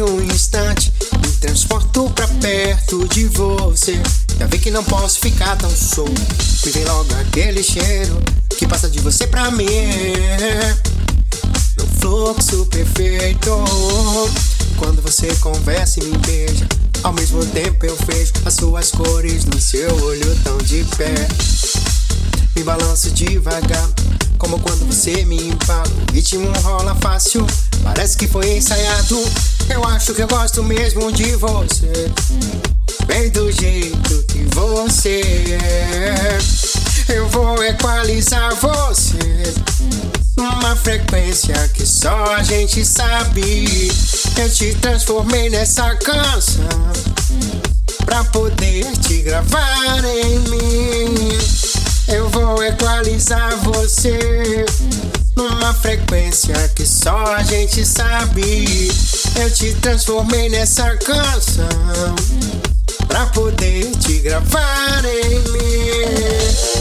num instante me transporto pra perto de você. Já vi que não posso ficar tão solto. Me vem logo aquele cheiro que passa de você pra mim, no fluxo perfeito. Quando você conversa e me beija, ao mesmo tempo eu vejo as suas cores no seu olho tão de pé. Me balanço devagar, como quando você me embala. O ritmo rola fácil, parece que foi ensaiado. Eu acho que eu gosto mesmo de você, bem do jeito que você é. Eu vou equalizar você numa frequência que só a gente sabe. Eu te transformei nessa canção pra poder te gravar em mim. Eu vou equalizar você numa frequência que só a gente sabe. Eu te transformei nessa canção pra poder te gravar em mim.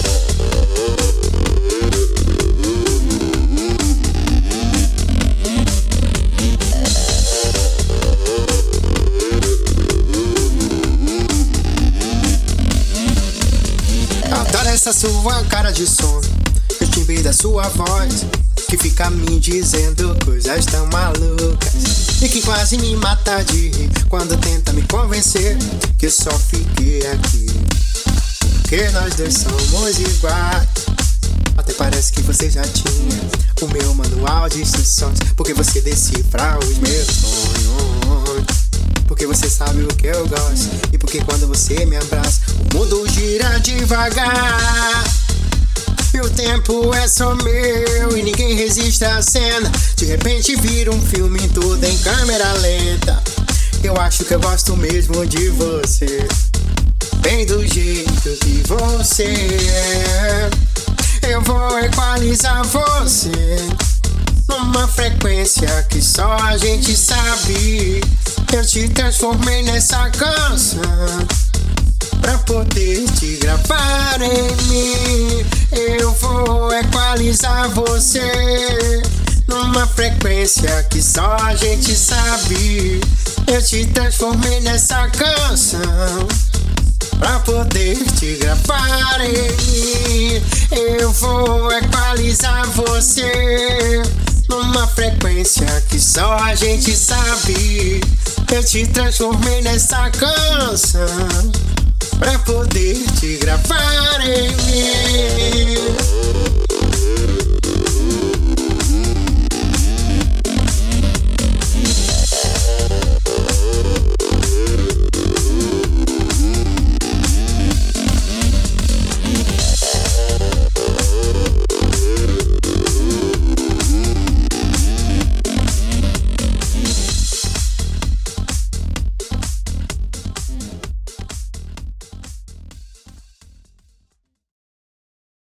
Adoro essa sua cara de sono, o timbre da sua voz que fica me dizendo coisas tão malucas e que quase me mata de rir quando tenta me convencer que eu só fiquei aqui porque nós dois somos iguais. Até parece que você já tinha o meu manual de instruções, porque você decifra os meus sonhos, porque você sabe o que eu gosto e porque quando você me abraça o mundo gira devagar. E o tempo é só meu e ninguém resiste à cena. De repente vira um filme tudo em câmera lenta. Eu acho que eu gosto mesmo de você, bem do jeito que você é. Eu vou equalizar você numa frequência que só a gente sabe. Eu te transformei nessa canção pra poder te gravar em mim. Eu vou equalizar você numa frequência que só a gente sabe. Eu te transformei nessa canção pra poder te gravar em mim. Eu vou equalizar você numa frequência que só a gente sabe. Eu te transformei nessa canção pra poder te gravar em